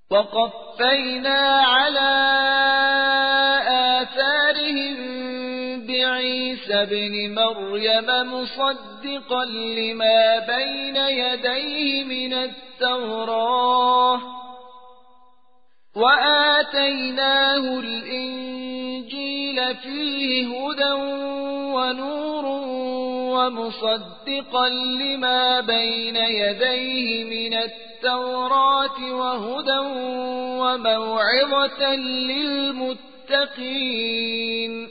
وقفينا على آثارهم بعيسى ابن مريم مصدقا لما بين يديه من التوراة وآتيناه الإنجيل فيه هدى ونور ومصدقا لما بين يديه من التوراة وهدى وموعظة للمتقين